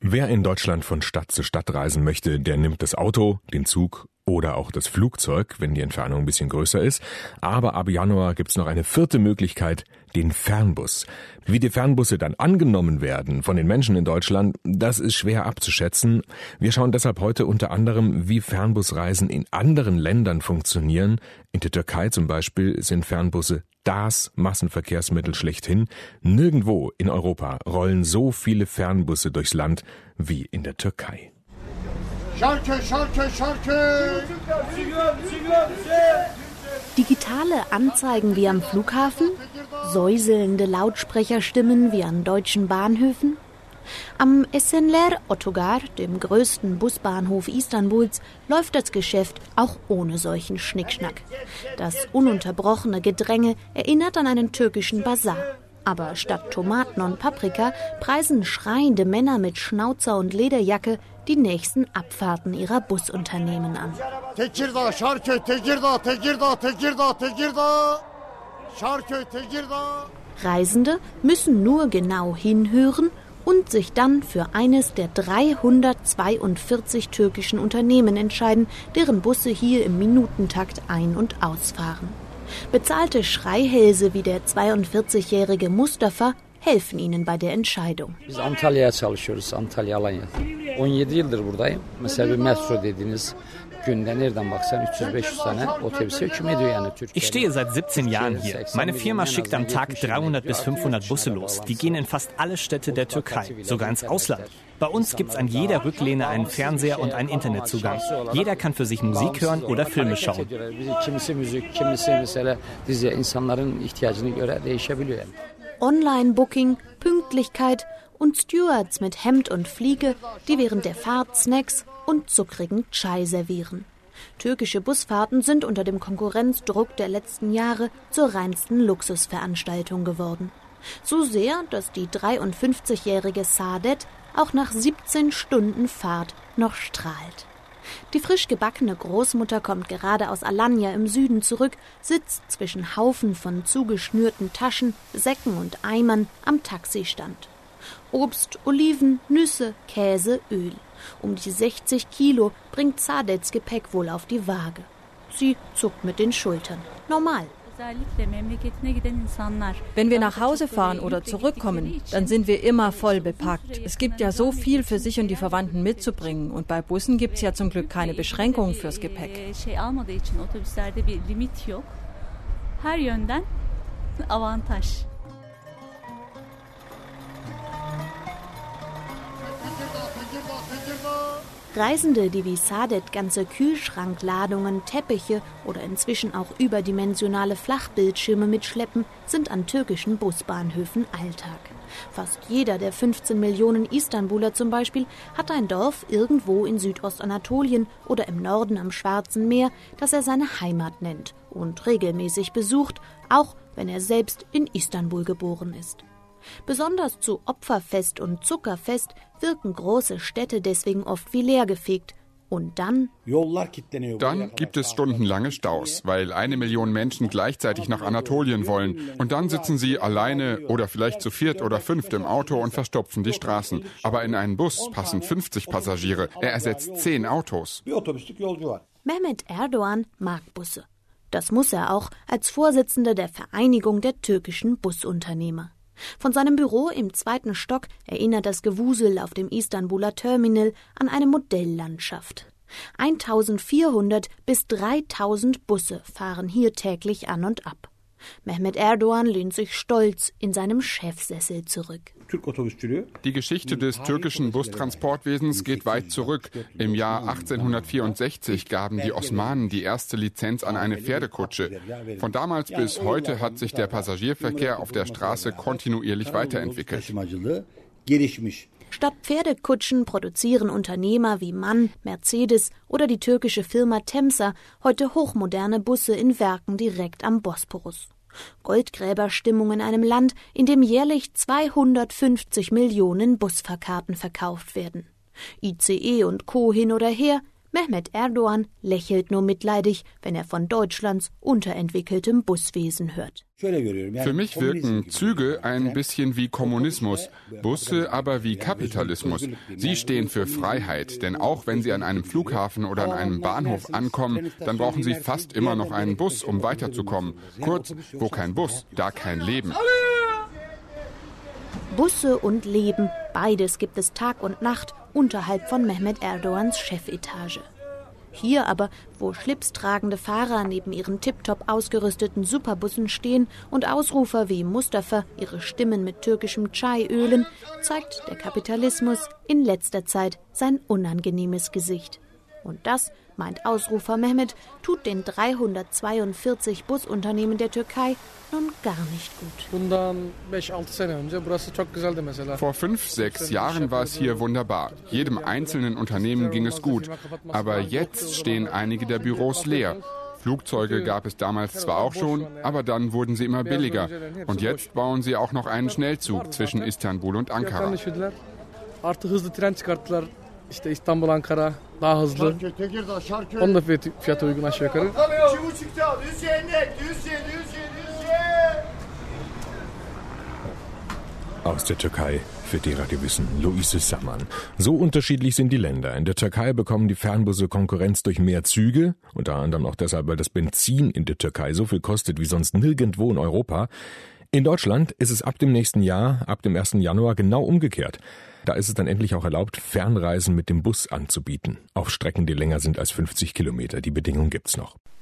Wer in Deutschland von Stadt zu Stadt reisen möchte, der nimmt das Auto, den Zug oder auch das Flugzeug, wenn die Entfernung ein bisschen größer ist. Aber ab Januar gibt's noch eine vierte Möglichkeit, den Fernbus. Wie die Fernbusse dann angenommen werden von den Menschen in Deutschland, das ist schwer abzuschätzen. Wir schauen deshalb heute unter anderem, wie Fernbusreisen in anderen Ländern funktionieren. In der Türkei zum Beispiel sind Fernbusse das Massenverkehrsmittel schlechthin. Nirgendwo in Europa rollen so viele Fernbusse durchs Land wie in der Türkei. Schalke, Schalke, Schalke! Digitale Anzeigen wie am Flughafen, säuselnde Lautsprecherstimmen wie an deutschen Bahnhöfen. Am Esenler Otogar, dem größten Busbahnhof Istanbuls, läuft das Geschäft auch ohne solchen Schnickschnack. Das ununterbrochene Gedränge erinnert an einen türkischen Basar. Aber statt Tomaten und Paprika preisen schreiende Männer mit Schnauzer und Lederjacke die nächsten Abfahrten ihrer Busunternehmen an. Tekirdağ, Şarköy, Tekirdağ, Tekirdağ, Tekirdağ, Tekirdağ, Şarköy, Tekirdağ. Reisende müssen nur genau hinhören und sich dann für eines der 342 türkischen Unternehmen entscheiden, deren Busse hier im Minutentakt ein- und ausfahren. Bezahlte Schreihälse wie der 42-jährige Mustafa helfen ihnen bei der Entscheidung. Biz Antalya'ya çalışıyoruz, Antalya, Alanya. 17 yıldır buradayım. Mesela bir metro dediğiniz günde nereden baksan 300-500 tane otobüse hüküm ediyor yani Türkiye. Ich stehe seit 17 Jahren hier. Meine Firma schickt am Tag 300 bis 500 Busse los. Die gehen in fast alle Städte der Türkei, sogar ins Ausland. Bei uns gibt's an jeder Rücklehne einen Fernseher und einen Internetzugang. Jeder kann für sich Musik hören oder Filme schauen. Kimisi müzik, kimisi mesela dizi, insanların ihtiyacına göre değişebiliyor yani. Online-Booking, Pünktlichkeit und Stewards mit Hemd und Fliege, die während der Fahrt Snacks und zuckrigen Chai servieren. Türkische Busfahrten sind unter dem Konkurrenzdruck der letzten Jahre zur reinsten Luxusveranstaltung geworden. So sehr, dass die 53-jährige Saadet auch nach 17 Stunden Fahrt noch strahlt. Die frisch gebackene Großmutter kommt gerade aus Alanya im Süden zurück, sitzt zwischen Haufen von zugeschnürten Taschen, Säcken und Eimern am Taxistand. Obst, Oliven, Nüsse, Käse, Öl. Um die 60 Kilo bringt Saadets Gepäck wohl auf die Waage. Sie zuckt mit den Schultern. Normal. Wenn wir nach Hause fahren oder zurückkommen, dann sind wir immer voll bepackt. Es gibt ja so viel für sich und die Verwandten mitzubringen. Und bei Bussen gibt es ja zum Glück keine Beschränkungen fürs Gepäck. Reisende, die wie Saadet ganze Kühlschrankladungen, Teppiche oder inzwischen auch überdimensionale Flachbildschirme mitschleppen, sind an türkischen Busbahnhöfen Alltag. Fast jeder der 15 Millionen Istanbuler zum Beispiel hat ein Dorf irgendwo in Südostanatolien oder im Norden am Schwarzen Meer, das er seine Heimat nennt und regelmäßig besucht, auch wenn er selbst in Istanbul geboren ist. Besonders zu Opferfest und Zuckerfest wirken große Städte deswegen oft wie leergefegt. Und dann gibt es stundenlange Staus, weil 1 Million Menschen gleichzeitig nach Anatolien wollen. Und dann sitzen sie alleine oder vielleicht zu 4 oder 5 im Auto und verstopfen die Straßen. Aber in einen Bus passen 50 Passagiere. Er ersetzt 10 Autos. Mehmet Erdoğan mag Busse. Das muss er auch als Vorsitzender der Vereinigung der türkischen Busunternehmer. Von seinem Büro im 2. Stock erinnert das Gewusel auf dem Istanbuler Terminal an eine Modelllandschaft. 1400 bis 3000 Busse fahren hier täglich an und ab. Mehmet Erdoğan lehnt sich stolz in seinem Chefsessel zurück. Die Geschichte des türkischen Bustransportwesens geht weit zurück. Im Jahr 1864 gaben die Osmanen die erste Lizenz an eine Pferdekutsche. Von damals bis heute hat sich der Passagierverkehr auf der Straße kontinuierlich weiterentwickelt. Statt Pferdekutschen produzieren Unternehmer wie MAN, Mercedes oder die türkische Firma Temsa heute hochmoderne Busse in Werken direkt am Bosporus. Goldgräberstimmung in einem Land, in dem jährlich 250 Millionen Busfahrkarten verkauft werden. ICE und Co. hin oder her, Mehmet Erdoğan lächelt nur mitleidig, wenn er von Deutschlands unterentwickeltem Buswesen hört. Für mich wirken Züge ein bisschen wie Kommunismus, Busse aber wie Kapitalismus. Sie stehen für Freiheit, denn auch wenn Sie an einem Flughafen oder an einem Bahnhof ankommen, dann brauchen Sie fast immer noch einen Bus, um weiterzukommen. Kurz, wo kein Bus, da kein Leben. Busse und Leben, beides gibt es Tag und Nacht unterhalb von Mehmet Erdoğans Chefetage. Hier aber, wo schlipstragende Fahrer neben ihren tiptop ausgerüsteten Superbussen stehen und Ausrufer wie Mustafa ihre Stimmen mit türkischem Chai ölen, zeigt der Kapitalismus in letzter Zeit sein unangenehmes Gesicht. Und das, meint Ausrufer Mehmet, tut den 342 Busunternehmen der Türkei nun gar nicht gut. Vor 5-6 Jahren war es hier wunderbar. Jedem einzelnen Unternehmen ging es gut. Aber jetzt stehen einige der Büros leer. Flugzeuge gab es damals zwar auch schon, aber dann wurden sie immer billiger. Und jetzt bauen sie auch noch einen Schnellzug zwischen Istanbul und Ankara. İşte İstanbul, Ankara daha hızlı. Onun da fiyatı uygun aşağı yukarı. Aus der Türkei für die Radio Wissen, Luise Samman. So unterschiedlich sind die Länder. In der Türkei bekommen die Fernbusse Konkurrenz durch mehr Züge, unter anderem auch deshalb, weil das Benzin in der Türkei so viel kostet wie sonst nirgendwo in Europa. In Deutschland ist es ab dem nächsten Jahr, ab dem 1. Januar, genau umgekehrt. Da ist es dann endlich auch erlaubt, Fernreisen mit dem Bus anzubieten. Auf Strecken, die länger sind als 50 Kilometer. Die Bedingung gibt's noch.